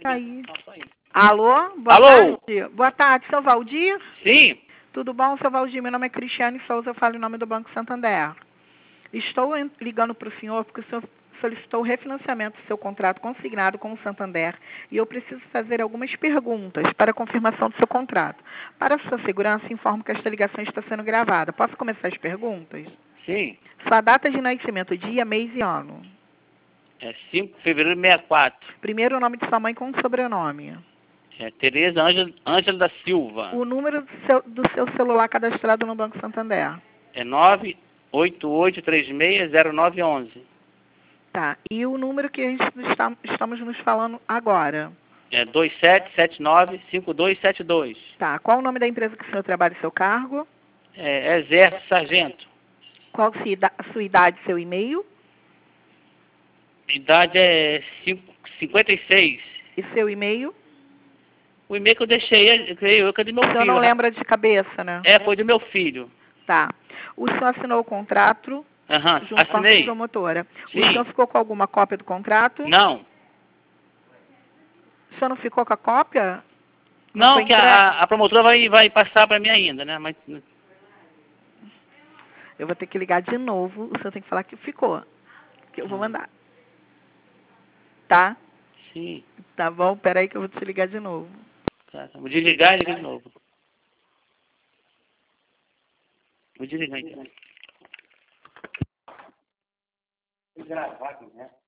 tá aí. Alô? Boa Alô? tarde. Boa tarde, seu Valdir? Sim. Tudo bom, seu Valdir? Meu nome é Cristiane Souza, eu falo em nome do Banco Santander. Estou ligando para o senhor porque o senhor solicitou o refinanciamento do seu contrato consignado com o Santander e eu preciso fazer algumas perguntas para a confirmação do seu contrato. Para sua segurança, informo que esta ligação está sendo gravada. Posso começar as perguntas? Sim. Sua data de nascimento, dia, mês e ano. É 5 de fevereiro de 64. Primeiro, o nome de sua mãe com sobrenome. É Tereza Ângela da Silva. O número do seu celular cadastrado no Banco Santander. É 988360911. Tá. E o número que a gente estamos nos falando agora. É 27795272. Tá. Qual o nome da empresa que o senhor trabalha e seu cargo? É Exército Sargento. Qual a sua idade, seu e-mail? Idade é 56. E seu e-mail? O e-mail que eu deixei, creio eu, que é do meu O senhor filho. não lembra de cabeça, né? É, foi do meu filho. Tá. O senhor assinou o contrato junto com a Assinei. promotora. Sim. O senhor ficou com alguma cópia do contrato? Não. O senhor não ficou com a cópia? Não, que a promotora vai passar para mim ainda, né? Mas... Eu vou ter que ligar de novo. O senhor tem que falar que ficou. Que eu vou mandar. Tá? Sim. Tá bom? Peraí que eu vou te ligar de novo. Tá, vou desligar e ligar de novo. Vou desligar então. Vou gravar aqui, né?